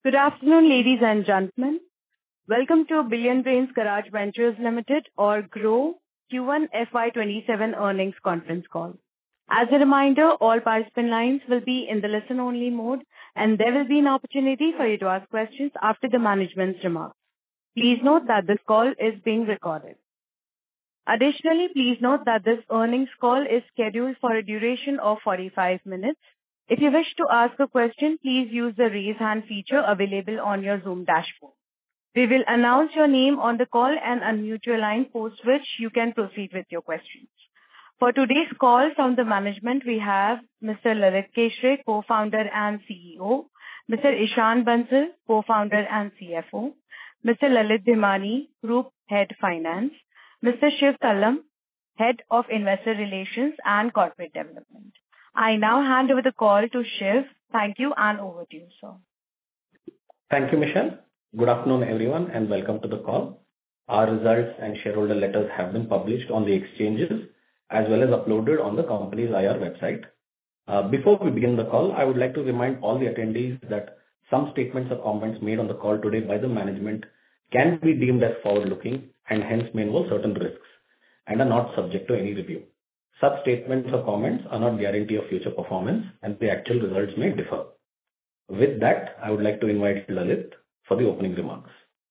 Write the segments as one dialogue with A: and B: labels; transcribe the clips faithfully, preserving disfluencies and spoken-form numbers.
A: Good afternoon, ladies and gentlemen. Welcome to Billionbrains Garage Ventures Limited, or GROW, Q one F Y twenty-seven earnings conference call. As a reminder, all participant lines will be in the listen-only mode, and there will be an opportunity for you to ask questions after the management's remarks. Please note that this call is being recorded. Additionally, please note that this earnings call is scheduled for a duration of forty-five minutes. If you wish to ask a question, please use the raise hand feature available on your Zoom dashboard. We will announce your name on the call and unmute your line, post which you can proceed with your questions. For today's call from the management, we have Mister Lalit Keshre, co-founder and C E O, Mister Ishan Bansal, co-founder and C F O, Mister Lalit Dhimani, Group Head Finance, Mister Shiv Tallam, Head of Investor Relations and Corporate Development. I now hand over the call to Shiv. Thank you, and over to you, sir.
B: Thank you, Michelle. Good afternoon, everyone, and welcome to the call. Our results and shareholder letters have been published on the exchanges as well as uploaded on the company's I R website. Uh, before we begin the call, I would like to remind all the attendees that some statements or comments made on the call today by the management can be deemed as forward-looking and hence may involve certain risks and are not subject to any review. Such statements or comments are not guarantee of future performance, and the actual results may differ. With that, I would like to invite Lalit for the opening remarks.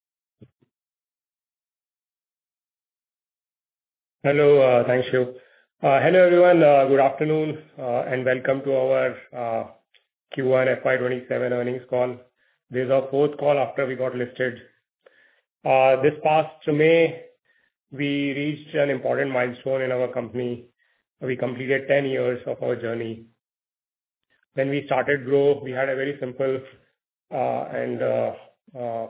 C: Hello, uh, thanks, Shiv. Uh, hello, everyone. Uh, good afternoon, uh, and welcome to our uh, Q one F Y twenty-seven earnings call. This is our fourth call after we got listed. Uh, this past May, we reached an important milestone in our company. We completed ten years of our journey. When we started GROW, we had a very simple uh, and uh, uh,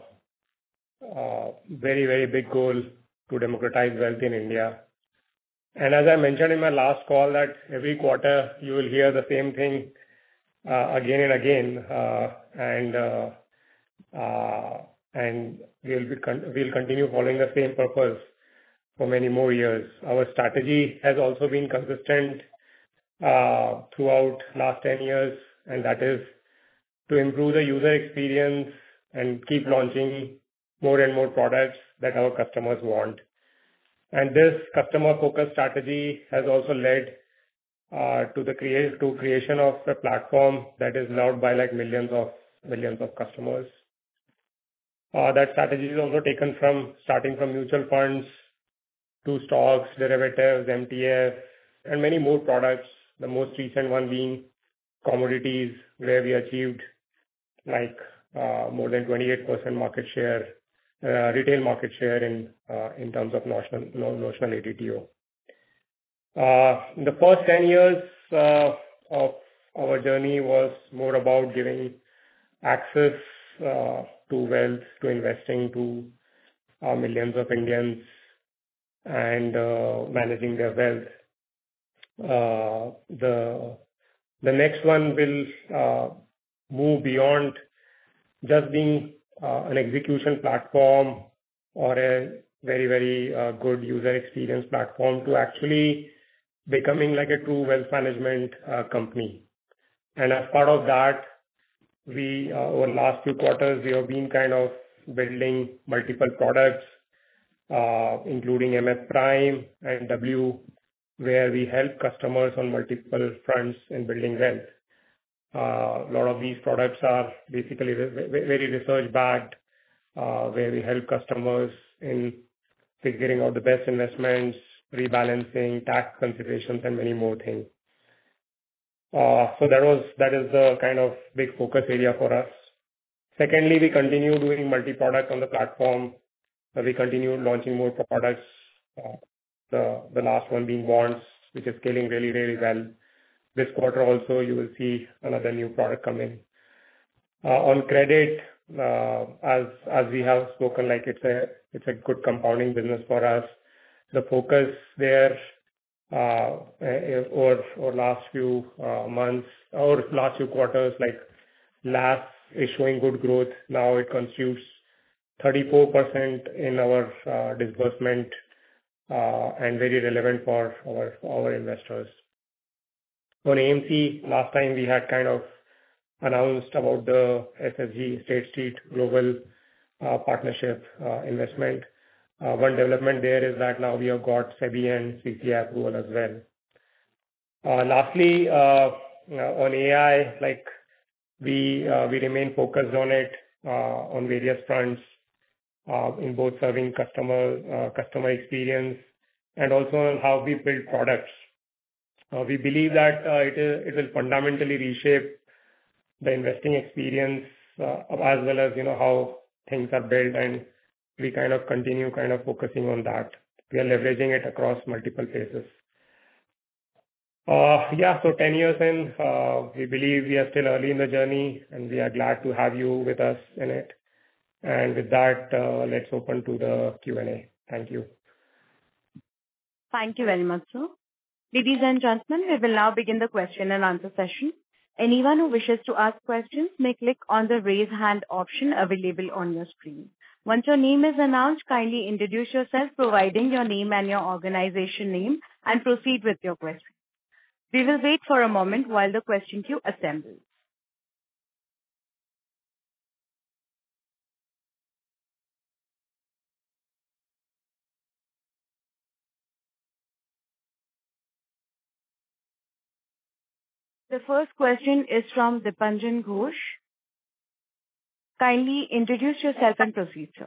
C: uh, very, very big goal to democratize wealth in India. And as I mentioned in my last call, that every quarter you will hear the same thing uh, again and again, uh, and uh, uh, and we'll be con- we'll continue following the same purpose for many more years. Our strategy has also been consistent uh, throughout last ten years, and that is to improve the user experience and keep launching more and more products that our customers want. And this customer-focused strategy has also led uh, to the create to creation of a platform that is loved by like millions of millions of customers. Uh, that strategy is also taken from starting from mutual funds to stocks, derivatives, M T F, and many more products. The most recent one being commodities, where we achieved like uh, more than twenty-eight percent market share, uh, retail market share in uh, in terms of notional notional A D T O. Uh, the first ten years uh, of our journey was more about giving access uh, to wealth, to investing to uh, millions of Indians, and uh, managing their wealth. Uh, the the next one will uh, move beyond just being uh, an execution platform or a very, very uh, good user experience platform to actually becoming like a true wealth management uh, company. And as part of that, we uh, over the last few quarters, we have been kind of building multiple products, Uh, including M F Prime and W, where we help customers on multiple fronts in building wealth. Uh, a lot of these products are basically re- very research-backed, uh, where we help customers in figuring out the best investments, rebalancing, tax considerations, and many more things. Uh, so that was that is the kind of big focus area for us. Secondly, we continue doing multi-product on the platform. Uh, we continue launching more products, uh, the the last one being bonds, which is scaling really, really well. This quarter also, you will see another new product come in. Uh, On credit, uh, as as we have spoken, like it's a it's a good compounding business for us. The focus there uh, eh, over over last few uh, months or last few quarters, like last is showing good growth. Now it constitutes thirty-four percent in our uh, disbursement uh, and very relevant for our our investors. On A M C, last time we had kind of announced about the S S G, State Street Global uh, Partnership uh, investment. Uh, one development there is that now we have got SEBI and C C I approval as well. Uh, lastly, uh, on A I, like we uh, we remain focused on it uh, on various fronts uh, in both serving customer uh, customer experience and also on how we build products. Uh, we believe that uh, it is it will fundamentally reshape the investing experience uh, as well as you know how things are built, and we kind of continue kind of focusing on that. We are leveraging it across multiple places. Uh, yeah, so ten years in, uh, we believe we are still early in the journey, and we are glad to have you with us in it. And with that, uh, let's open to the Q and A. Thank you.
A: Thank you very much, sir. Ladies and gentlemen, we will now begin the question and answer session. Anyone who wishes to ask questions may click on the raise hand option available on your screen. Once your name is announced, kindly introduce yourself, providing your name and your organization name, and proceed with your question. We will wait for a moment while the question queue assembles. The first question is from Dipanjan Ghosh. Kindly introduce yourself and proceed, sir.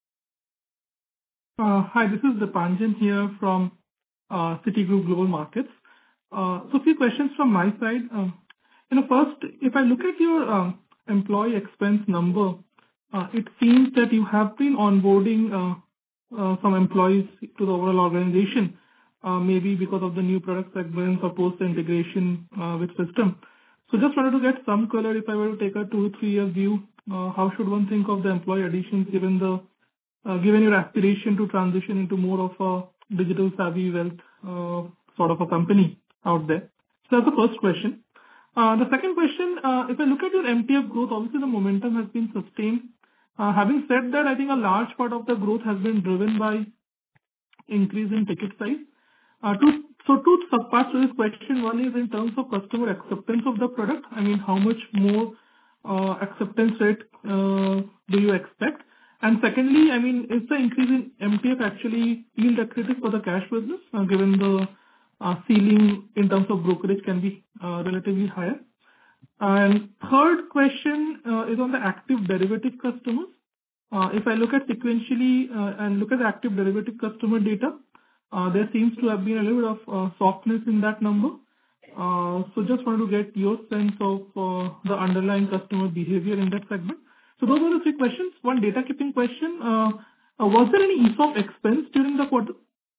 D: Uh, Hi, this is Dipanjan here from uh, Citigroup Global Markets. Uh, So a few questions from my side. Um, You know, first, if I look at your um, employee expense number, uh, it seems that you have been onboarding uh, uh, some employees to the overall organization, uh, maybe because of the new product segments or post-integration uh, with system. So just wanted to get some color, if I were to take a two to three-year view, uh, how should one think of the employee additions given the uh, given your aspiration to transition into more of a digital savvy wealth uh, sort of a company out there? So that's the first question. Uh, The second question, uh, if I look at your M T F growth, obviously the momentum has been sustained. Uh, Having said that, I think a large part of the growth has been driven by increase in ticket size. Uh, two- So two subparts to this question. One is in terms of customer acceptance of the product. I mean, how much more uh, acceptance rate uh, do you expect? And secondly, I mean, is the increase in M T F actually yield accretive for the cash business, uh, given the uh, ceiling in terms of brokerage can be uh, relatively higher? And third question uh, is on the active derivative customers. Uh, If I look at sequentially uh, and look at the active derivative customer data, uh, there seems to have been a little bit of uh, softness in that number. Uh, So just wanted to get your sense of uh, the underlying customer behavior in that segment. So those are the three questions. One data keeping question. uh, uh, Was there any E S O P expense during the quarter?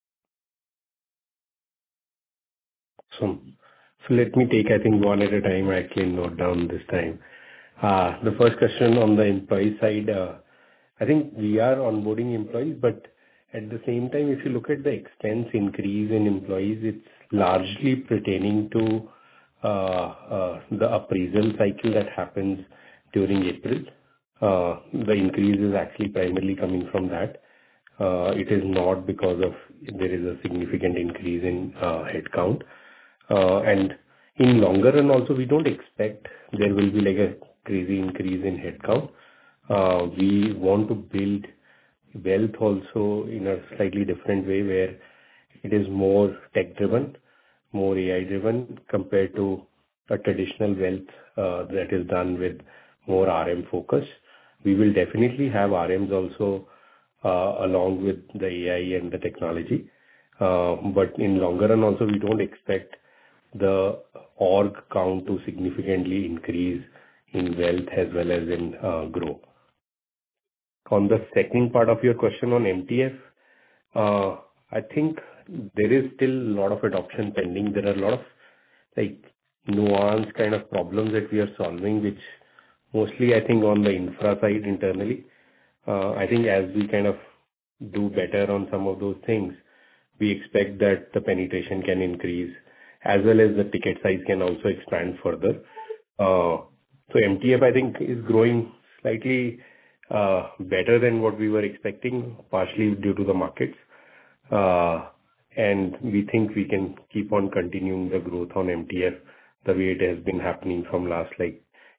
E: So, so let me take, I think, one at a time. I actually note down this time. Uh, The first question on the employee side, uh, I think we are onboarding employees, but at the same time, if you look at the expense increase in employees, it's largely pertaining to uh, uh, the appraisal cycle that happens during April. Uh, The increase is actually primarily coming from that. Uh, It is not because of there is a significant increase in uh, headcount. Uh, And in longer run also, we don't expect there will be like a crazy increase in headcount. Uh, We want to build wealth also in a slightly different way, where it is more tech-driven, more A I-driven, compared to a traditional wealth uh, that is done with more R M focus. We will definitely have R Ms also uh, along with the A I and the technology. Uh, But in longer run also, we don't expect the org count to significantly increase in wealth as well as in uh, grow. On the second part of your question on M T F, uh, I think there is still a lot of adoption pending. There are a lot of like nuanced kind of problems that we are solving, which mostly I think on the infra side internally. Uh, I think as we kind of do better on some of those things, we expect that the penetration can increase as well as the ticket size can also expand further. Uh, So M T F, I think, is growing slightly uh, better than what we were expecting, partially due to the markets. Uh, And we think we can keep on continuing the growth on M T F the way it has been happening from last like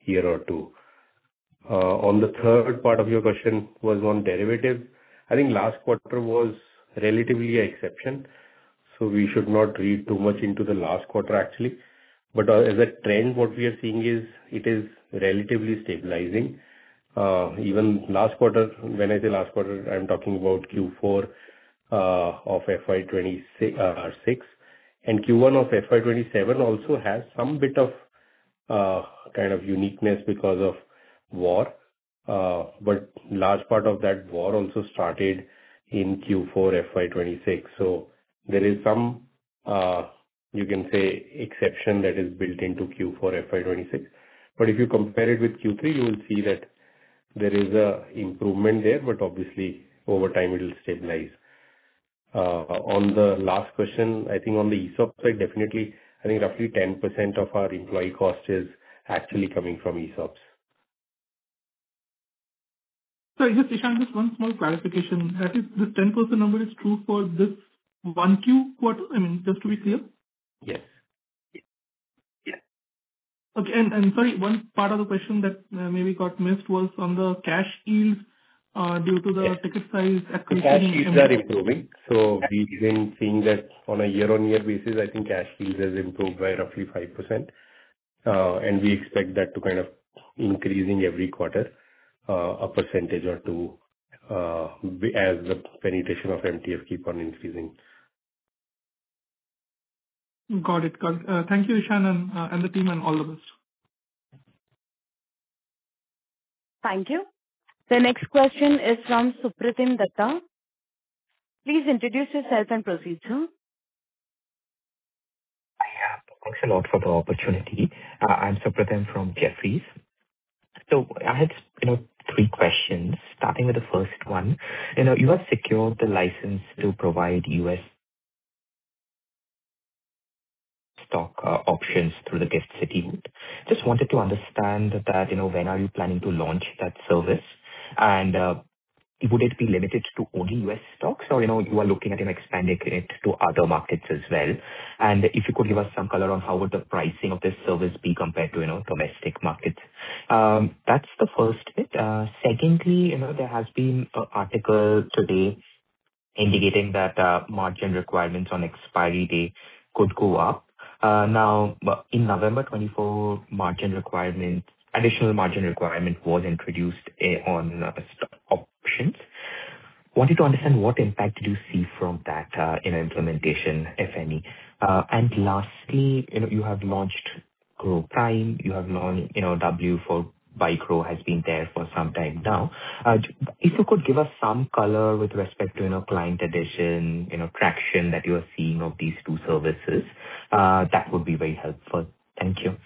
E: year or two. Uh, On the third part of your question was on derivatives. I think last quarter was relatively an exception, so we should not read too much into the last quarter, actually. But uh, as a trend, what we are seeing is it is relatively stabilizing. Uh, Even last quarter, when I say last quarter, I'm talking about Q four uh, of F Y twenty-six, and Q one of F Y twenty-seven also has some bit of uh, kind of uniqueness because of war. Uh, But large part of that war also started in Q four F Y twenty-six. So there is some, uh, you can say, exception that is built into Q four F Y twenty-six. But if you compare it with Q three, you will see that there is a improvement there, but obviously over time it will stabilize. Uh, On the last question, I think on the ESOP side, definitely, I think roughly ten percent of our employee cost is actually coming from ESOPs.
D: Sorry, just Ishan, just one small clarification. That is, this ten percent number is true for this one Q quarter? I mean, just to be clear.
E: Yes.
D: Okay. And and sorry, one part of the question that uh, maybe got missed was on the cash yields uh, due to the
E: Yes.
D: ticket size
E: The
D: accretion.
E: cash
D: in
E: yields
D: M-
E: are improving. So we've been seeing that on a year-on-year basis, I think cash yields has improved by roughly five percent. Uh, And we expect that to kind of increasing every quarter, uh, a percentage or two, uh, be- as the penetration of M T F keep on increasing.
D: Got it. Got it. Uh, Thank you, Ishan, and uh, and the team, and all the best.
A: Thank you. The next question is from Supratim Datta. Please introduce yourself and proceed, sir.
F: Yeah, thanks a lot for the opportunity. Uh, I'm Supratim from Jefferies. So I had, you know, three questions, starting with the first one. You know, you have secured the license to provide U S stock uh, options through the GIFT City route. Just wanted to understand that, you know, when are you planning to launch that service? And uh, would it be limited to only U S stocks, or, you know, you are looking at, you know, expanding it to other markets as well? And if you could give us some color on how would the pricing of this service be compared to, you know, domestic markets? Um, That's the first bit. Uh, Secondly, you know, there has been an article today indicating that uh, margin requirements on expiry day could go up. Uh, Now, uh, in November twenty-four, margin requirement, additional margin requirement was introduced eh, on uh, stock options. Wanted to understand what impact did you see from that uh, in implementation, if any? Uh, And lastly, you know, you have launched Grow Prime, you have launched, you know, W for Buy Grow has been there for some time now. Uh, j- If you could give us some color with respect to, you know, client addition, you know, traction that you are seeing of these two services, uh, that would be very helpful. Thank you.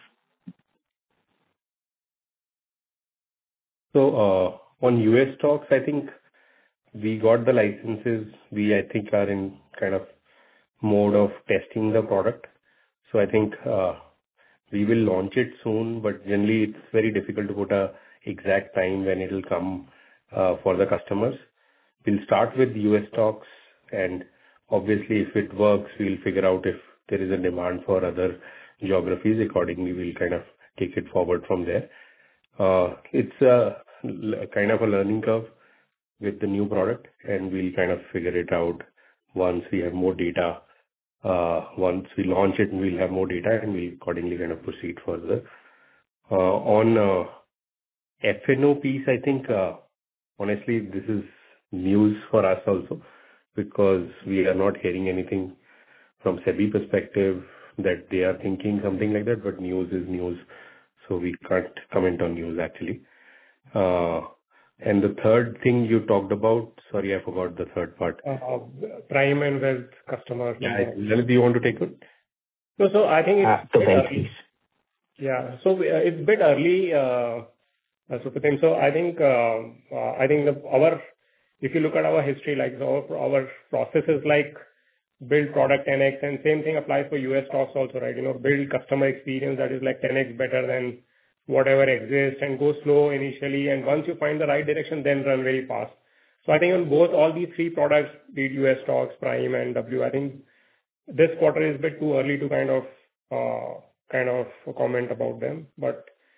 E: So, uh, on U S stocks, I think we got the licenses. We, I think, are in kind of mode of testing the product. So I think, uh, we will launch it soon, but generally it's very difficult to put a exact time when it will come, uh, for the customers. We'll start with U S stocks, and obviously, if it works, we'll figure out if there is a demand for other geographies. Accordingly, we'll kind of take it forward from there. Uh, It's a l- kind of a learning curve with the new product, and we'll kind of figure it out once we have more data. Uh, Once we launch it, we'll have more data, and we'll accordingly kind of proceed further. Uh, On uh, F N O piece, I think, uh, honestly, this is news for us also, because we are not hearing anything from SEBI perspective that they are thinking something like that, but news is news, so we can't comment on news actually. Uh, And the third thing you talked about, sorry, I forgot the third part.
C: Uh, Prime and Wealth customer.
E: Yeah, Lalit, do you want to take it?
C: So so I think
F: Uh,
C: it's
F: The
C: bit
F: wealth
C: early.
F: piece.
C: Yeah. So uh, it's a bit early, uh, uh, Supratim. So I think uh, uh, I think the our if you look at our history, like so our our process is like build product ten X, and same thing applies for U S stocks also, right? You know, build customer experience that is like ten X better than whatever exists, and go slow initially, and once you find the right direction, then run very fast. So I think on both all these three products, be it U S stocks, Prime and W, I think this quarter is a bit too early to kind of uh, kind of comment about them. But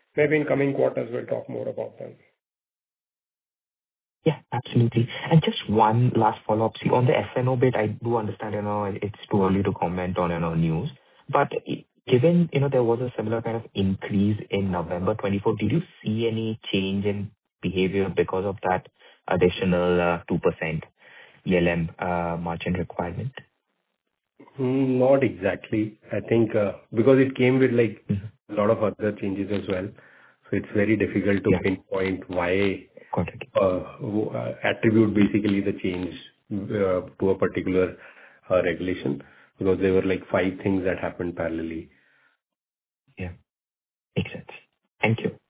C: maybe in coming quarters, we'll talk more about them.
F: Yeah, absolutely. And just one last follow-up. See, on the F and O bit, I do understand, you know, it's too early to comment on, you know, news. But i- given, you know, there was a similar kind of increase in November twenty-four, did you see any change in behavior because of that additional uh, two percent E L M uh, margin requirement?
E: Mm, Not exactly. I think uh, because it came with like
F: Mhm.
E: a lot of other changes as well. So it's very difficult to
F: Yeah,
E: pinpoint why
F: got it.
E: uh, w- uh, attribute basically the change uh, to a particular uh, regulation, because there were like five things that happened parallelly.
F: Yeah, makes sense. Thank you.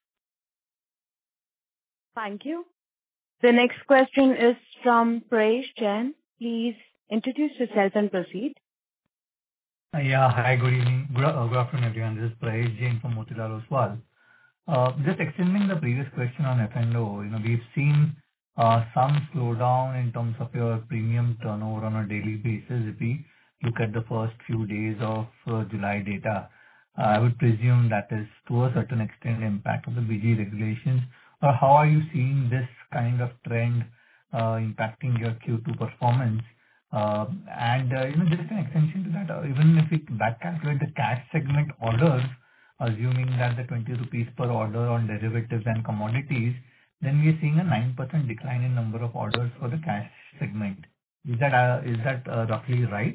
A: Thank you. The next question is from Prayesh Jain. Please introduce yourself and proceed.
G: Uh, Yeah. Hi, good evening. Good uh, good afternoon, everyone. This is Prayesh Jain from Motilal Oswal. Uh, Just extending the previous question on F and O, you know, we've seen uh, some slowdown in terms of your premium turnover on a daily basis. If we look at the first few days of uh, July data, uh, I would presume that is to a certain extent impact of the B G regulations. Or how are you seeing this kind of trend uh, impacting your Q two performance? Uh, And uh, you know, just an extension to that, uh, even if we back calculate the cash segment orders, assuming that the twenty rupees per order on derivatives and commodities, then we are seeing a nine percent decline in number of orders for the cash segment. Is that uh, is that uh, roughly right?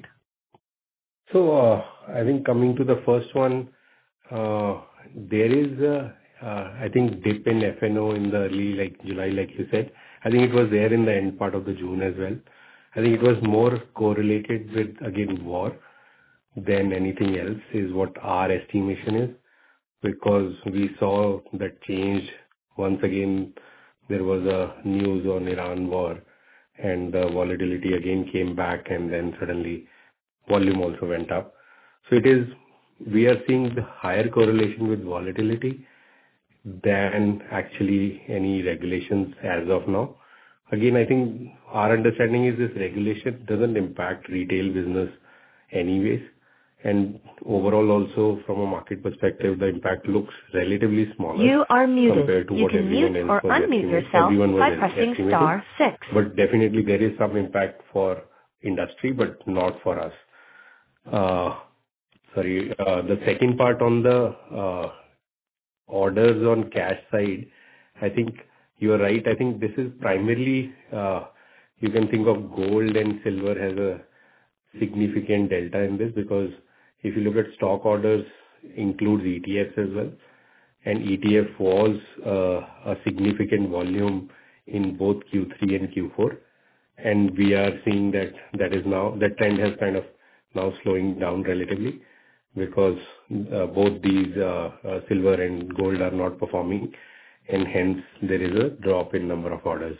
E: So uh, I think coming to the first one, uh, there is a, uh, I think dip in F and O in the early like July, like you said. I think it was there in the end part of the June as well. I think it was more correlated with, again, war than anything else, is what our estimation is, because we saw that change. Once again, there was a news on Iran war, and the volatility again came back, and then suddenly volume also went up. So it is, we are seeing the higher correlation with volatility than actually any regulations as of now. Again, I think our understanding is this regulation doesn't impact retail business anyways. And overall, also from a market perspective, the impact looks relatively smaller
A: You are muted.
E: compared to
A: You
E: what
A: can
E: everyone
A: mute
E: else
A: or
E: was
A: unmute
E: estimating.
A: yourself
E: Everyone was
A: by
E: es-
A: pressing
E: estimating.
A: star six.
E: But definitely there is some impact for industry, but not for us. Uh, Sorry, uh, the second part on the uh, orders on cash side, I think you're right. I think this is primarily, uh, you can think of gold and silver has a significant delta in this, because if you look at stock orders, includes E T Fs as well, and E T F was uh, a significant volume in both Q three and Q four. And we are seeing that that is now, that trend has kind of now slowing down relatively, because uh, both these uh, uh, silver and gold are not performing, and hence there is a drop in number of orders.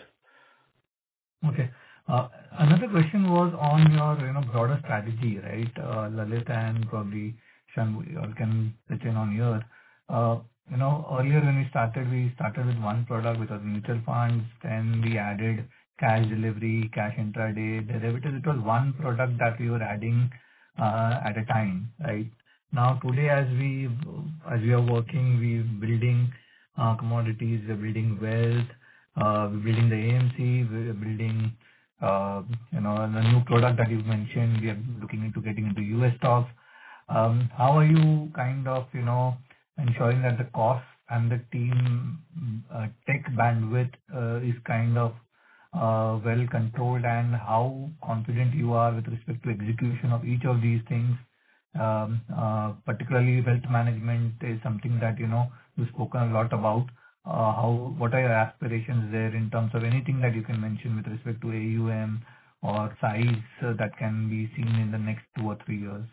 G: Okay. Uh, Another question was on your, you know, broader strategy, right? Uh, Lalit and probably Shan, you all can pitch in on here. Uh, You know, earlier when we started, we started with one product, which was mutual funds, then we added cash delivery, cash intraday, derivatives. It was one product that we were adding uh, at a time, right? Now, today, as we as we are working, we're building uh, commodities, we're building wealth, uh, we're building the A M C, we're building uh, you know, the new product that you've mentioned. We are looking into getting into U S stocks. Um, How are you kind of, you know, ensuring that the cost and the team uh, tech bandwidth uh, is kind of uh, well controlled, and how confident you are with respect to execution of each of these things? Um, uh, Particularly wealth management is something that, you know, you've spoken a lot about. Uh, How, what are your aspirations there in terms of anything that you can mention with respect to A U M or size uh, that can be seen in the next two or three years?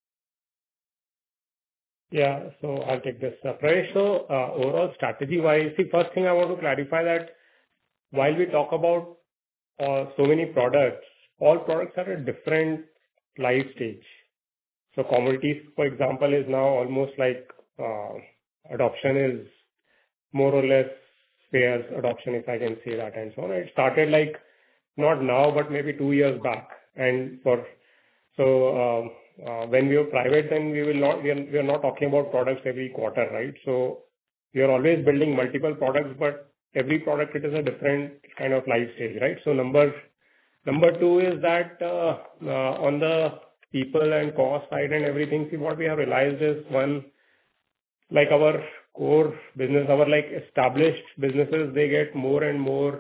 C: Yeah. So I'll take this. Uh, Prayesh, so uh, overall strategy-wise, see, first thing I want to clarify that while we talk about uh, so many products, all products are at different life stage. So commodities, for example, is now almost like uh, adoption is more or less fair adoption, if I can say that, and so on. It started like not now, but maybe two years back. And for so um, uh, when we were private, then we will not we are, we are not talking about products every quarter, right? So you're always building multiple products, but every product, it is a different kind of life stage, right? So number number two is that uh, uh, on the people and cost side and everything, see, what we have realized is, one, like our core business, our like established businesses, they get more and more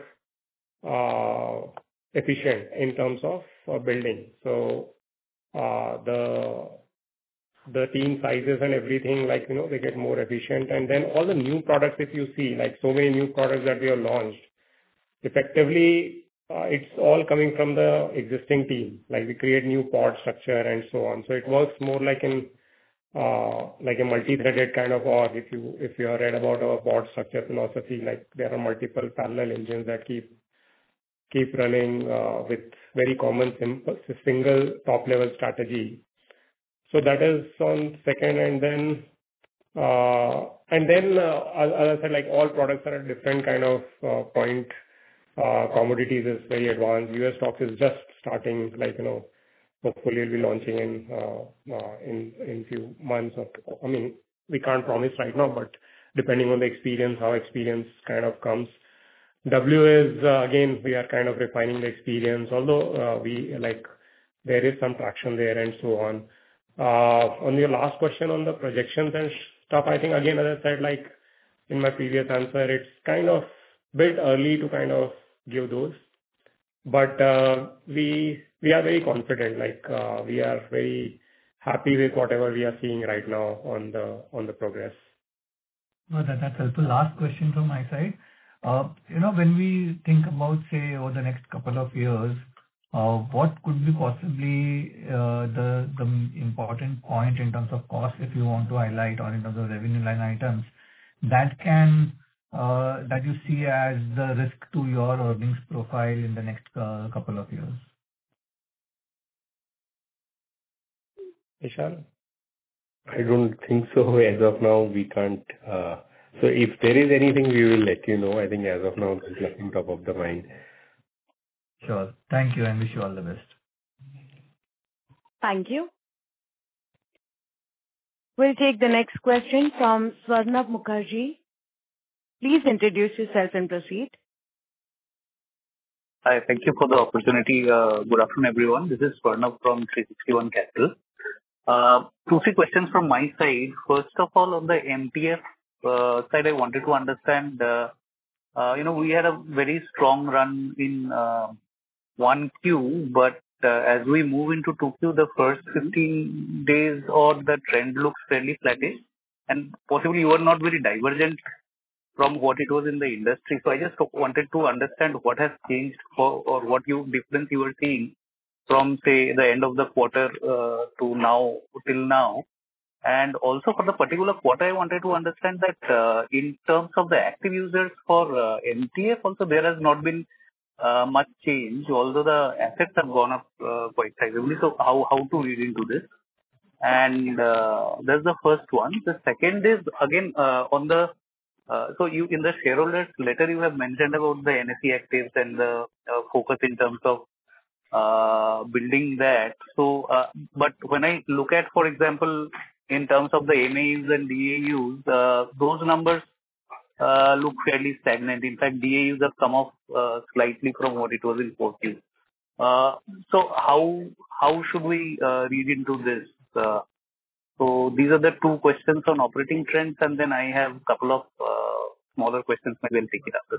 C: uh, efficient in terms of uh, building. So uh, the the team sizes and everything, like, you know, they get more efficient. And then all the new products, if you see, like so many new products that we have launched, effectively, uh, it's all coming from the existing team. Like we create new pod structure and so on. So it works more like in uh, like a multi-threaded kind of org. If you if you have read about our pod structure philosophy, like there are multiple parallel engines that keep keep running uh, with very common simple single top level strategy. So that is on second, and then uh, and then uh, as I said, like all products are at different kind of uh, point. Uh, commodities is very advanced. U S stocks is just starting. Like, you know, hopefully we'll be launching in uh, uh, in in few months. Or I mean, we can't promise right now, but depending on the experience, how experience kind of comes. W is uh, again, we are kind of refining the experience. Although uh, we like there is some traction there and so on. Uh, On your last question on the projections and stuff, I think again, as I said, like in my previous answer, it's kind of bit early to kind of give those. But uh, we we are very confident, like uh, we are very happy with whatever we are seeing right now on the on the progress.
G: Well, that- that's helpful. Last question from my side. Uh, You know, when we think about, say, over the next couple of years, uh, what could be possibly uh, the the important point in terms of cost, if you want to highlight, or in terms of revenue line items, that can uh, that you see as the risk to your earnings profile in the next uh, couple of years?
C: Ishan?
E: I don't think so. As of now, we can't. uh, So if there is anything, we will let you know. I think as of now, there's nothing top of the mind.
G: Sure. Thank you, and wish you all the best.
A: Thank you. We'll take the next question from Swarnabh Mukherjee. Please introduce yourself and proceed.
H: Hi, thank you for the opportunity. Uh, Good afternoon, everyone. This is Swarnabh from three sixty-one Capital. Uh, Two, three questions from my side. First of all, on the M T F uh, side, I wanted to understand, uh, uh, you know, we had a very strong run in uh, one Q, but uh, as we move into two Q, the first fifteen days or the trend looks fairly flattish, and possibly you are not very divergent from what it was in the industry. So I just wanted to understand what has changed for, or what you difference you are seeing from, say, the end of the quarter uh, to now, till now. And also for the particular quarter, I wanted to understand that uh, in terms of the active users for uh, M T F also, there has not been uh, much change, although the assets have gone up uh, quite sizably. So how, how to read into this? And uh, that's the first one. The second is, again, uh, on the Uh, so you, in the shareholders letter, you have mentioned about the N S E actives and the uh, focus in terms of uh, building that. So, uh, but when I look at, for example, in terms of the M A Us and D A Us, uh, those numbers uh, look fairly stagnant. In fact, D A Us have come off uh, slightly from what it was in four Q. Uh, so how how should we uh, read into this? Uh, So these are the two questions on operating trends, and then I have a couple of uh, smaller questions. Maybe I'll take it after.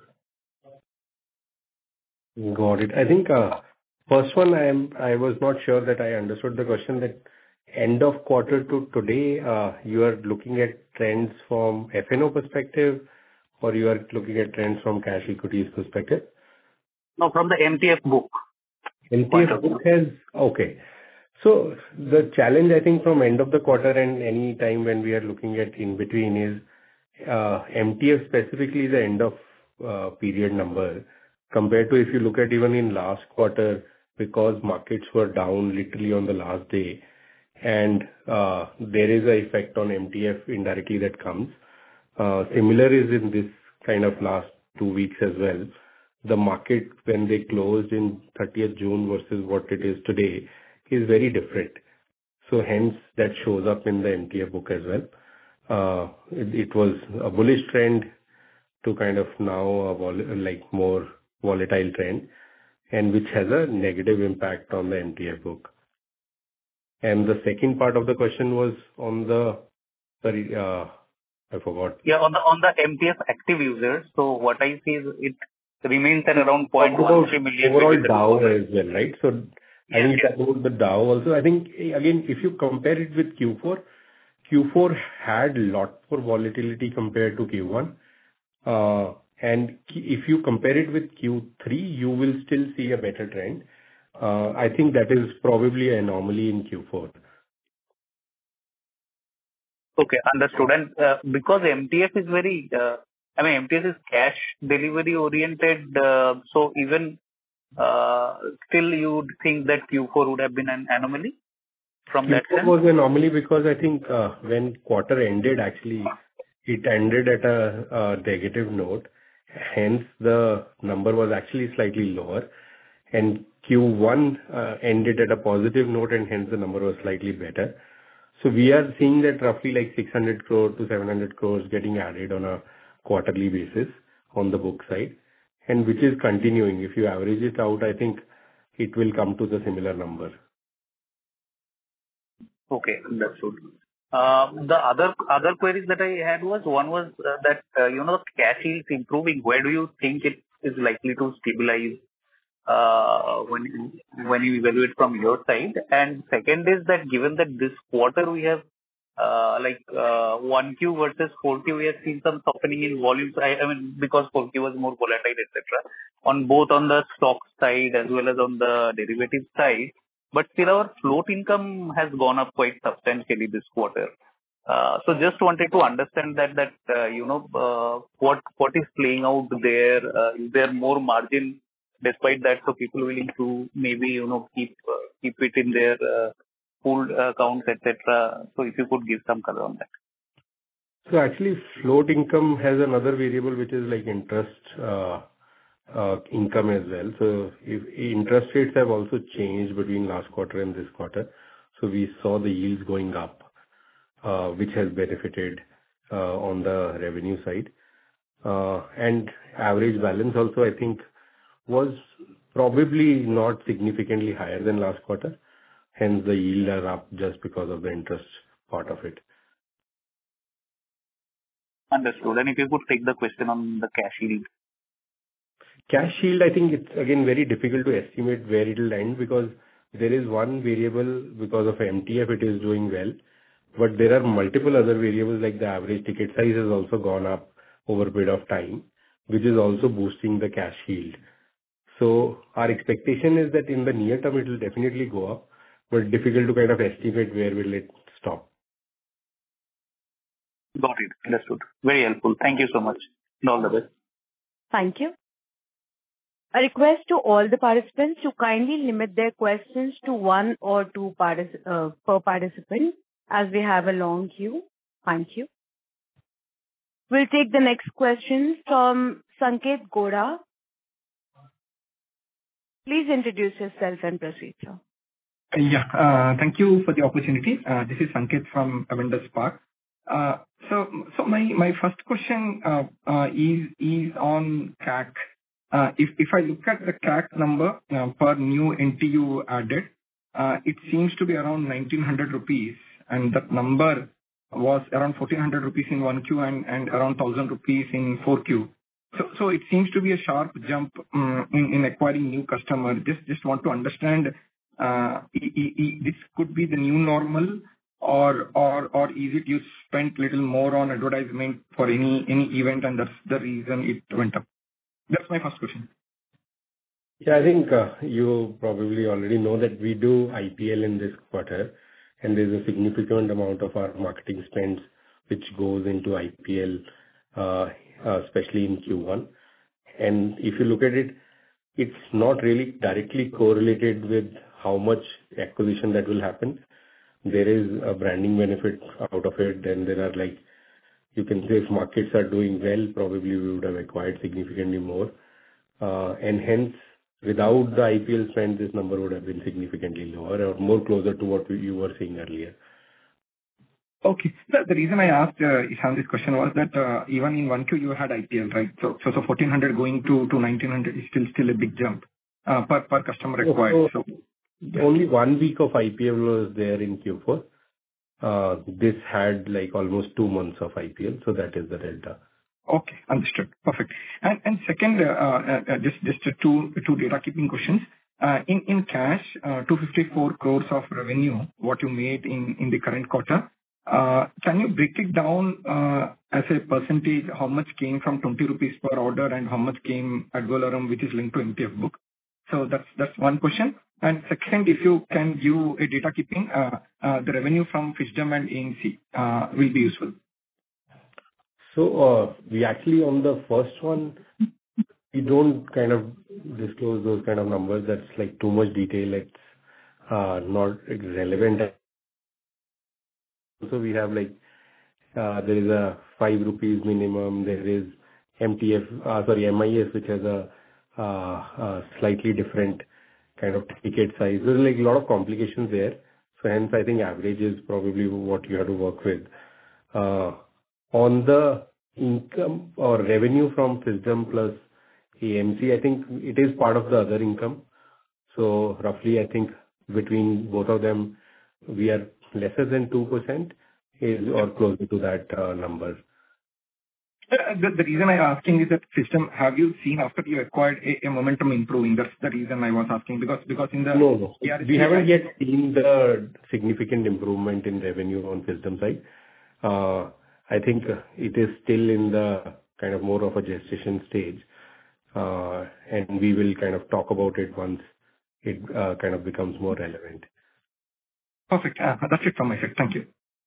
E: Got it. I think uh, first one, I am I was not sure that I understood the question, that end of quarter to today, uh, you are looking at trends from F and O perspective, or you are looking at trends from cash equities perspective?
H: No, from the M T F book.
E: M T F book has... Okay. So the challenge, I think, from end of the quarter and any time when we are looking at in between is uh, M T F specifically the end of uh, period number, compared to if you look at even in last quarter, because markets were down literally on the last day, and uh, there is a effect on M T F indirectly that comes. Uh, Similar is in this kind of last two weeks as well. The market, when they closed in thirtieth June versus what it is today, is very different. So hence that shows up in the M T F book as well. uh, it, it was a bullish trend to kind of now a vol- like more volatile trend, and which has a negative impact on the M T F book. And the second part of the question was on the, sorry, uh, I forgot.
H: Yeah, on the on the M T F active users. So what I see is it remains at around zero point
E: Overall
H: one three million.
E: overall
H: within the
E: DAO
H: quarter.
E: as well, right? So I
H: Yes,
E: think
H: yes.
E: it's about the DAO also. I think, eh, again, if you compare it with Q four, Q four had lot more volatility compared to Q one. Uh, And ki- if you compare it with Q three, you will still see a better trend. Uh, I think that is probably an anomaly in Q four.
H: Okay, understood. And uh, because M T F is very, uh, I mean, M T F is cash delivery oriented, uh, so even uh, still you would think that Q four would have been an anomaly from that
E: Q four
H: sense?
E: was an anomaly because I think, uh, when quarter ended, actually, it ended at a a negative note. Hence, the number was actually slightly lower. And Q one uh, ended at a positive note, and hence the number was slightly better. So we are seeing that roughly like six hundred crore to seven hundred crores getting added on a quarterly basis on the book side, and which is continuing. If you average it out, I think it will come to the similar number.
H: Okay, understood. Uh, The other other queries that I had was, one was uh, that, uh, you know, cash yields improving. Where do you think it is likely to stabilize uh, when you when you evaluate from your side? And second is that given that this quarter we have uh, like uh, one Q versus four Q, we have seen some softening in volumes. I I mean, because four Q was more volatile, et cetera, on both on the stock side as well as on the derivative side. But still our float income has gone up quite substantially this quarter. Uh, So just wanted to understand that, that uh, you know, uh, what what is playing out there? Uh, Is there more margin despite that, so people willing to maybe, you know, keep uh, keep it in their uh, pooled accounts, et cetera? So if you could give some color on that.
E: So actually, float income has another variable, which is like interest uh, uh, income as well. So if interest rates have also changed between last quarter and this quarter, so we saw the yields going up, uh, which has benefited uh, on the revenue side. Uh, And average balance also, I think, was probably not significantly higher than last quarter, hence the yield are up just because of the interest part of it.
H: Understood. And if you could take the question on the cash yield.
E: Cash yield, I think it's again very difficult to estimate where it will end, because there is one variable because of M T F, it is doing well, but there are multiple other variables, like the average ticket size has also gone up over a period of time, which is also boosting the cash yield. So our expectation is that in the near term, it will definitely go up, but difficult to kind of estimate where will it stop.
H: Got it. Understood. Very helpful. Thank you so much. And all the best.
A: Thank you. A request to all the participants to kindly limit their questions to one or two partic- uh, per participant, as we have a long queue. Thank you. We'll take the next question from Sanket Godha. Please introduce yourself and proceed, sir.
I: Yeah. uh, Thank you for the opportunity. Uh, This is Sanket from Avendus Spark. Uh, So so my my first question uh, uh, is is on C A C. Uh, If if I look at the C A C number uh, per new N T U added, uh, it seems to be around nineteen hundred rupees, and that number was around fourteen hundred rupees in one Q and and around one thousand rupees in four Q. So so it seems to be a sharp jump um, in in acquiring new customer. Just just want to understand, uh, i- i- i- this could be the new normal, or or or is it you spent little more on advertisement for any any event and that's the reason it went up? That's my first question.
E: Yeah, I think uh, you probably already know that we do I P L in this quarter, and there's a significant amount of our marketing spends which goes into I P L, uh, uh, especially in Q one. And if you look at it, it's not really directly correlated with how much acquisition that will happen. There is a branding benefit out of it, and there are, like, you can say if markets are doing well, probably we would have acquired significantly more. Uh, And hence, without the I P L spend, this number would have been significantly lower or more closer to what we- you were seeing earlier.
I: Okay. The the reason I asked uh, Ishan this question was that uh, even in one Q you had I P L, right? So so so fourteen hundred going to to nineteen hundred is still still a big jump uh, per per customer acquired. So
E: only one week of I P L was there in Q four. Uh, This had like almost two months of I P L, so that is the delta.
I: Okay, understood. Perfect. And and second, uh, uh, uh, just just uh, two two data keeping questions. Uh, In in cash, uh, two hundred fifty-four crores of revenue, what you made in in the current quarter, uh, can you break it down uh, as a percentage, how much came from twenty rupees per order and how much came ad valorem, which is linked to M T F book? So that's that's one question. And second, if you can give a data keeping, uh, uh, the revenue from Fisdom and A M C uh, will be useful.
E: So uh, we actually, on the first one, we don't kind of disclose those kind of numbers. That's like too much detail. It's uh, not relevant. So we have like, uh, there is a five rupees minimum. There is M T F, uh, sorry, M I S, which has a uh, a slightly different kind of ticket size. There's like a lot of complications there. So hence, I think average is probably what you have to work with. Uh, On the income or revenue from Fisdom plus A M C, I think it is part of the other income. So roughly, I think between both of them, we are lesser than two percent is or closer to that uh, number.
I: Uh, The the reason I'm asking is that Fisdom, have you seen after you acquired a a momentum improving? That's the reason I was asking, because because in the
E: No, no.
I: E R S P,
E: We haven't
I: right?
E: yet seen the significant improvement in revenue on Fisdom side. Uh, I think uh, it is still in the kind of more of a gestation stage. Uh, and we will kind of talk about it once it uh, kind of becomes more relevant.
I: Perfect. Uh, That's it from my side. Thank you.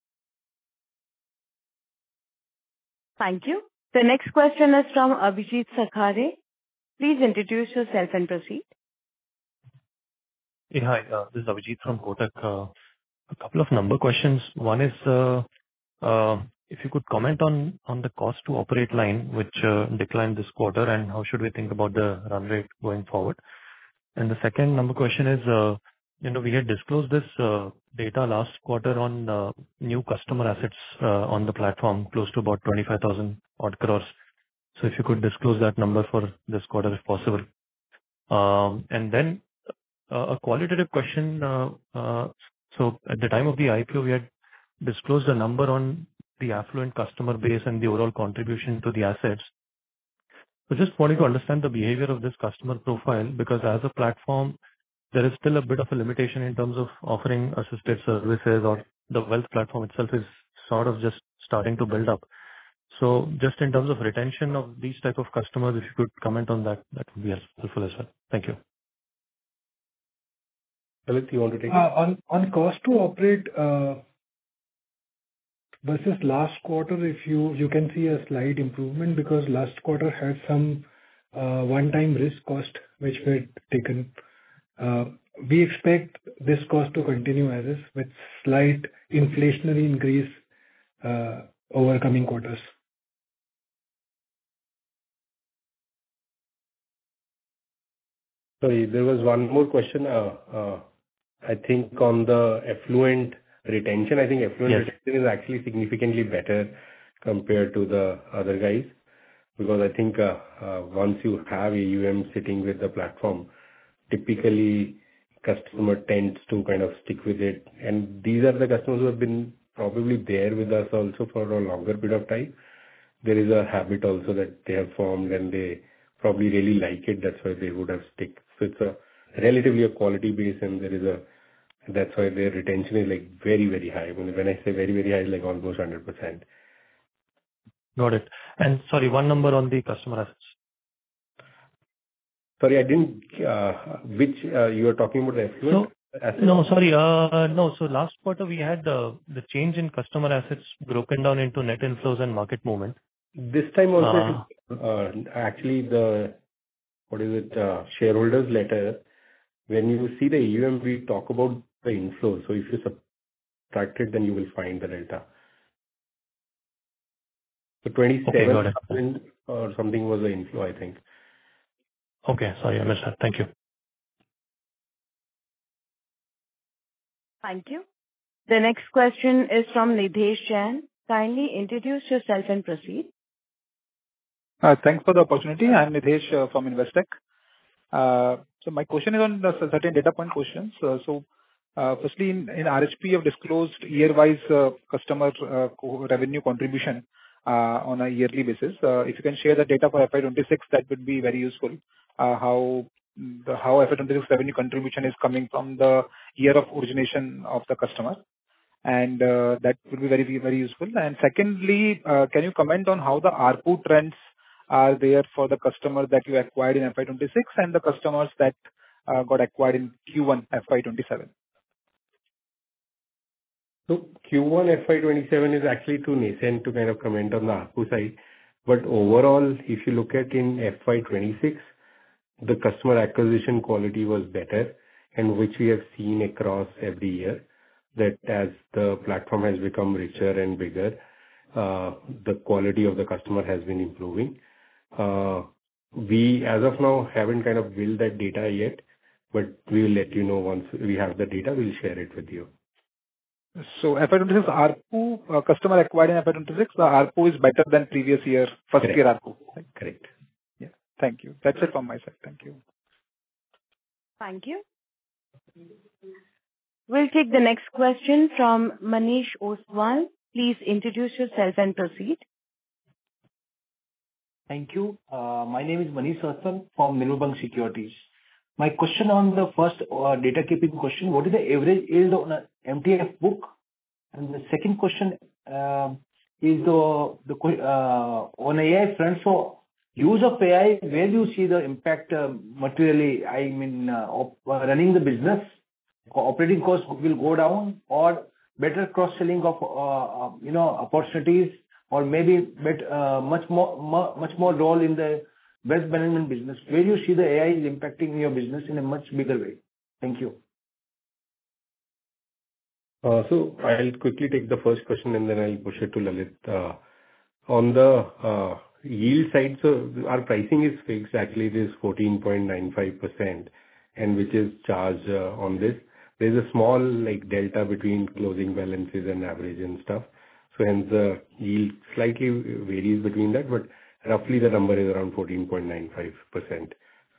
A: Thank you. The next question is from Abhijit Sakhare. Please introduce yourself and proceed.
J: Hey, hi. uh, This is Abhijit from Kotak. Uh, A couple of number questions. One is, uh, uh, if you could comment on on the cost to operate line, which uh, declined this quarter, and how should we think about the run rate going forward? And the second number question is, uh, you know, we had disclosed this uh, data last quarter on uh, new customer assets uh, on the platform, close to about twenty-five thousand odd crores. So if you could disclose that number for this quarter, if possible. Um, And then uh, a qualitative question. uh, uh, So at the time of the I P O, we had disclosed a number on the affluent customer base and the overall contribution to the assets. So just wanted to understand the behavior of this customer profile, because as a platform, there is still a bit of a limitation in terms of offering assisted services, or the wealth platform itself is sort of just starting to build up. So just in terms of retention of these type of customers, if you could comment on that, that would be helpful as well. Thank you.
E: Lalit, you want to take it?
K: Uh, On on cost to operate uh, versus last quarter, if you you can see a slight improvement, because last quarter had some uh, one-time risk cost which were taken. Uh, We expect this cost to continue as is, with slight inflationary increase uh, over coming quarters.
E: Sorry, there was one more question. Uh, uh, I think on the affluent retention, I think affluent
J: Yes.
E: retention is actually significantly better compared to the other guys, because I think uh, uh, once you have A U M sitting with the platform, typically customer tends to kind of stick with it. And these are the customers who have been probably there with us also for a longer period of time. There is a habit also that they have formed, and they probably really like it. That's why they would have stick. So it's a relatively a quality base, and there is a that's why their retention is like very, very high. When when I say very, very high, like almost one hundred percent.
J: Got it. And sorry, one number on the customer assets.
E: Sorry, I didn't, uh, which uh, you are talking about the affluent assets?
J: No, sorry. uh, No. So last quarter, we had uh, the change in customer assets broken down into net inflows and market movement.
E: This time also,
J: Uh,
E: uh, actually the, what is it, uh, shareholders letter, when you see the A U M, we talk about the inflow. So if you subtract it, then you will find the delta. So
J: Okay, got
E: twenty-seven
J: it.
E: thousand or something was the inflow, I think.
J: Okay, sorry, I missed that. Thank you.
A: Thank you. The next question is from Nidhesh Jain. Kindly introduce yourself and proceed.
L: Uh, Thanks for the opportunity. I'm Nidhesh uh, from Investec. Uh, So my question is on the certain data point questions. Uh, So, uh, firstly, in in R H P, you have disclosed year-wise uh, customer uh, co- revenue contribution uh, on a yearly basis. Uh, If you can share the data for F Y twenty-six, that would be very useful. Uh, How the how F Y twenty-six revenue contribution is coming from the year of origination of the customer, and uh, that would be very, very useful. And secondly, uh, can you comment on how the A R P U trends are there for the customer that you acquired in F Y twenty-six and the customers that uh, got acquired in Q one F Y twenty-seven?
E: So Q one F Y twenty-seven is actually too nascent to kind of comment on the A R P U side. But overall, if you look at in F Y twenty-six, the customer acquisition quality was better, and which we have seen across every year, that as the platform has become richer and bigger, uh, the quality of the customer has been improving. Uh, We, as of now, haven't kind of built that data yet, but we will let you know once we have the data, we'll share it with you.
L: So F Y twenty-six A R P U, uh, customer acquired in F Y twenty-six, the A R P U is better than previous year, first
E: Correct.
L: year A R P U. Right?
E: Correct.
L: Yeah. Thank you. That's it from my side. Thank you.
A: Thank you. We'll take the next question from Manish Oswal. Please introduce yourself and proceed.
M: Thank you. Uh, My name is Manish Oswal from Nirmal Bang Securities. My question on the first uh, data keeping question, what is the average yield on a M T F book? And the second question uh, is the the que- uh, on A I front. So use of A I, where do you see the impact uh, materially? I mean, uh, op- uh, running the business, co- operating costs will go down, or better cross-selling of uh, uh, you know opportunities, or maybe bet, uh, much more mu- much more role in the wealth management business. Where do you see the A I is impacting your business in a much bigger way? Thank you.
E: Uh, So I'll quickly take the first question, and then I'll push it to Lalit. Uh, On the uh, yield side, so our pricing is fixed. Actually, it is fourteen point nine five percent, and which is charged uh, on this. There's a small, like, delta between closing balances and average and stuff. So hence, the yield slightly varies between that, but roughly the number is around fourteen point nine five percent.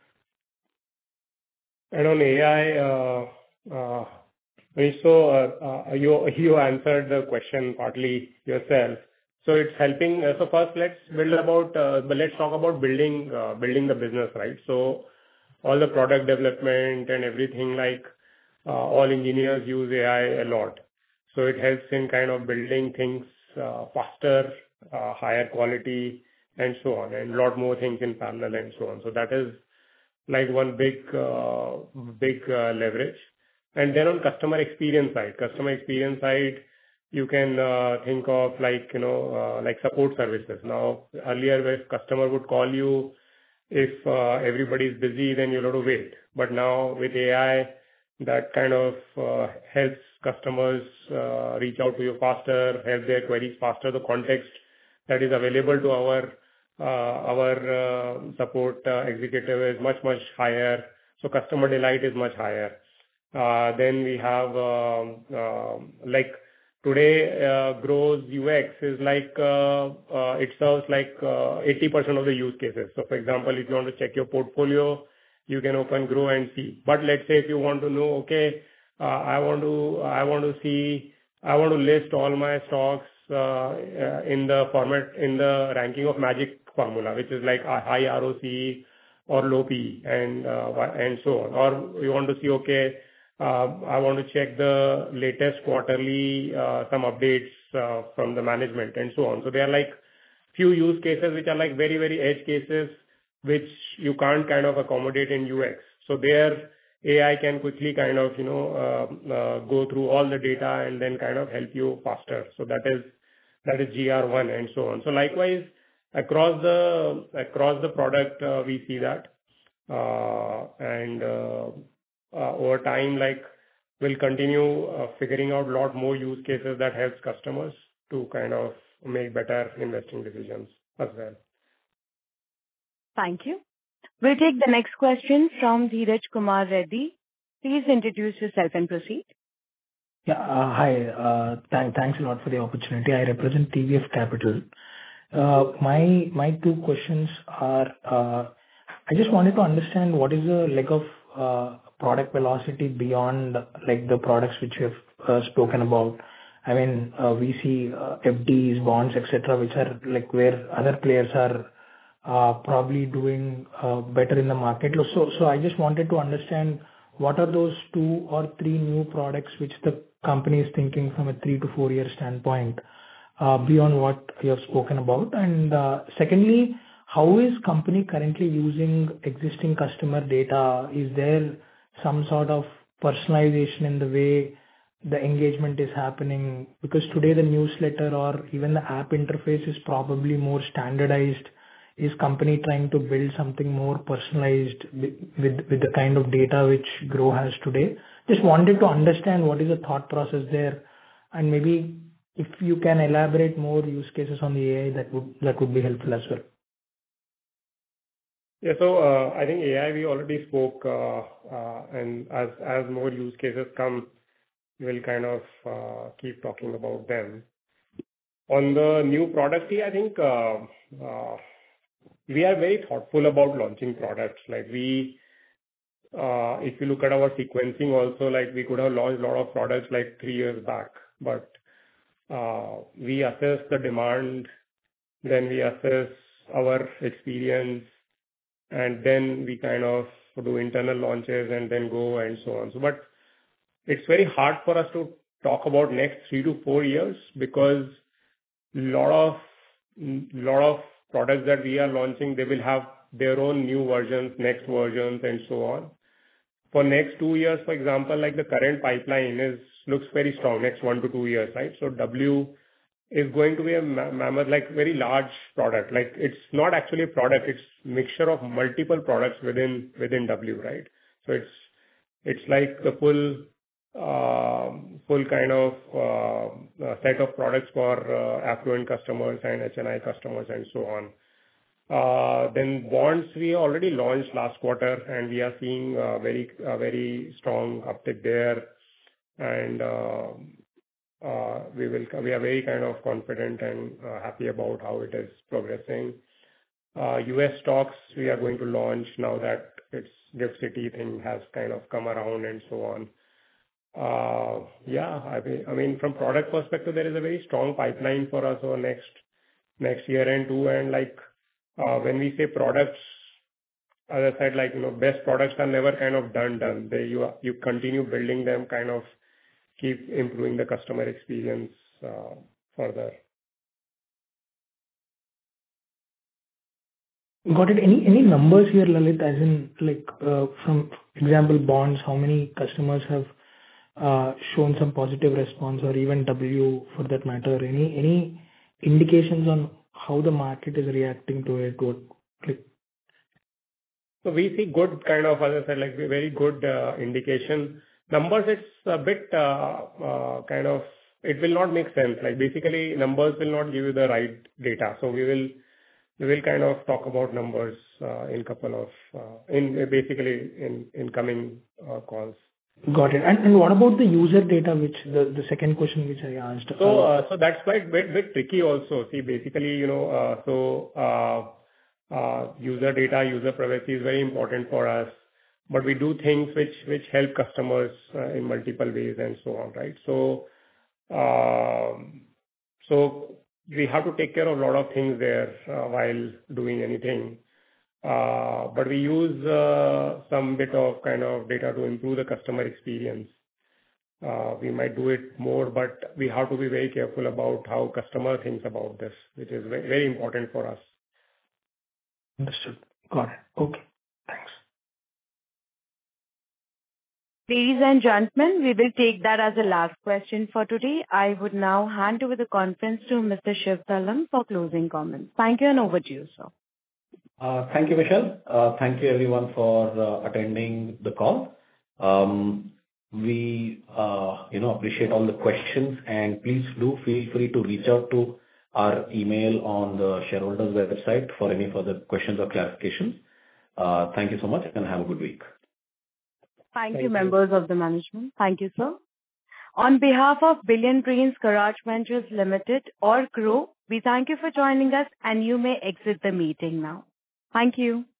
C: And on A I, uh, uh, Manish, so uh, uh, you you answered the question partly yourself. So it's helping. uh, So first, let's build about, uh, but let's talk about building uh, building the business, right? So all the product development and everything, like, uh, all engineers use A I a lot. So it helps in kind of building things uh, faster, uh, higher quality, and so on, and a lot more things in parallel and so on. So that is like one big uh, big uh, leverage. And then on customer experience side, customer experience side, you can uh, think of like, you know, uh, like support services. Now, earlier, where customer would call you, if uh, everybody is busy, then you'll have to wait. But now with A I, that kind of uh, helps customers uh, reach out to you faster, help their queries faster. The context that is available to our uh, our uh, support uh, executive is much, much higher. So customer delight is much higher. Uh, Then we have um, um, like today, uh, Grow's U X is like uh, uh, it serves like uh, eighty percent of the use cases. So for example, if you want to check your portfolio, you can open Grow and see. But let's say if you want to know, okay, uh, I want to I want to see, I want to list all my stocks uh, uh, in the format, in the ranking of Magic formula, which is like a high R O C E or low P E, and uh, wha- and so on. Or you want to see, okay, uh, I want to check the latest quarterly uh, some updates uh, from the management and so on. So there are like few use cases which are like very, very edge cases, which you can't kind of accommodate in U X. So there, A I can quickly kind of, you know, uh, uh, go through all the data and then kind of help you faster. So that is, that is G R one and so on. So likewise, across the, across the product, uh, we see that. Uh, And uh, uh, over time, like, we'll continue uh, figuring out a lot more use cases that helps customers to kind of make better investing decisions as well.
A: Thank you. We'll take the next question from Dheeraj Kumar Reddy. Please introduce yourself and proceed.
K: Yeah. uh, Hi. uh, thank- Thanks a lot for the opportunity. I represent T V F Capital. Uh, My my two questions are, uh, I just wanted to understand what is the leg of uh, product velocity beyond like the products which you have uh, spoken about. I mean, uh, we see uh, F Ds, bonds, et cetera, which are like where other players are uh, probably doing uh, better in the market. So so I just wanted to understand what are those two or three new products which the company is thinking from a three to four-year standpoint, uh, beyond what you have spoken about? And uh, secondly, how is company currently using existing customer data? Is there some sort of personalization in the way the engagement is happening? Because today the newsletter or even the app interface is probably more standardized. Is company trying to build something more personalized with with with the kind of data which Groww has today? Just wanted to understand what is the thought process there, and maybe if you can elaborate more use cases on the A I, that would that would be helpful as well.
C: Yeah. So uh, I think A I, we already spoke, uh, uh, and as as more use cases come, we'll kind of uh, keep talking about them. On the new product, I think uh, uh, we are very thoughtful about launching products. Like we, uh, if you look at our sequencing also, like we could have launched a lot of products like three years back, but uh, we assess the demand, then we assess our experience, and then we kind of do internal launches and then go and so on. So, but it's very hard for us to talk about next three to four years because lot of lot of products that we are launching, they will have their own new versions, next versions, and so on. For next two years, for example, like the current pipeline is looks very strong, next one to two years, right? So W is going to be a ma- mammoth, like very large product. Like it's not actually a product, it's mixture of multiple products within within W, right? So it's it's like the full um, full kind of uh, uh, set of products for uh, affluent customers and H N I customers and so on. Uh, Then bonds, we already launched last quarter, and we are seeing a very a very strong uptick there. And uh, uh, we will we are very kind of confident and uh, happy about how it is progressing. Uh, U S stocks, we are going to launch now that its GIFT City thing has kind of come around and so on. Uh, Yeah, I mean, I mean, from product perspective, there is a very strong pipeline for us over next next year and two. And like, uh, when we say products, as I said, like, you know, best products are never kind of done, done. They, you, you continue building them, kind of keep improving the customer experience, uh, further.
K: Got it. Any any numbers here, Lalit, as in like, uh, from example, bonds, how many customers have uh, shown some positive response, or even W for that matter? Any any indications on how the market is reacting to it? What, like...
C: So we see good kind of, as I said, like very good uh, indication. Numbers, it's a bit uh, uh, kind of, it will not make sense. Like basically, numbers will not give you the right data. So we will we will kind of talk about numbers uh, in couple of uh, in basically in in coming uh, calls.
K: Got it. And and what about the user data, which the the second question which I asked?
C: So uh, so that's quite bit bit tricky also. See, basically, you know, uh, so uh, uh, user data, user privacy is very important for us, but we do things which which help customers uh, in multiple ways and so on, right? So um, so we have to take care of a lot of things there uh, while doing anything. Uh, But we use uh, some bit of kind of data to improve the customer experience. Uh, We might do it more, but we have to be very careful about how customer thinks about this, which is ve- very important for us.
K: Understood. Got it. Okay. Thanks.
A: Ladies and gentlemen, we will take that as the last question for today. I would now hand over the conference to Mister Shiv Tallam for closing comments. Thank you, and over to you, sir.
B: Uh, Thank you, Michelle. Uh, Thank you everyone for uh, attending the call. Um, We, uh, you know, appreciate all the questions, and please do feel free to reach out to our email on the shareholders website for any further questions or clarifications. Uh, Thank you so much, and have a good week.
A: Thank
C: Thank
A: you,
C: you.
A: members of the management. Thank you, sir. On behalf of Billionbrains Garage Ventures Limited or Grow, we thank you for joining us, and you may exit the meeting now. Thank you.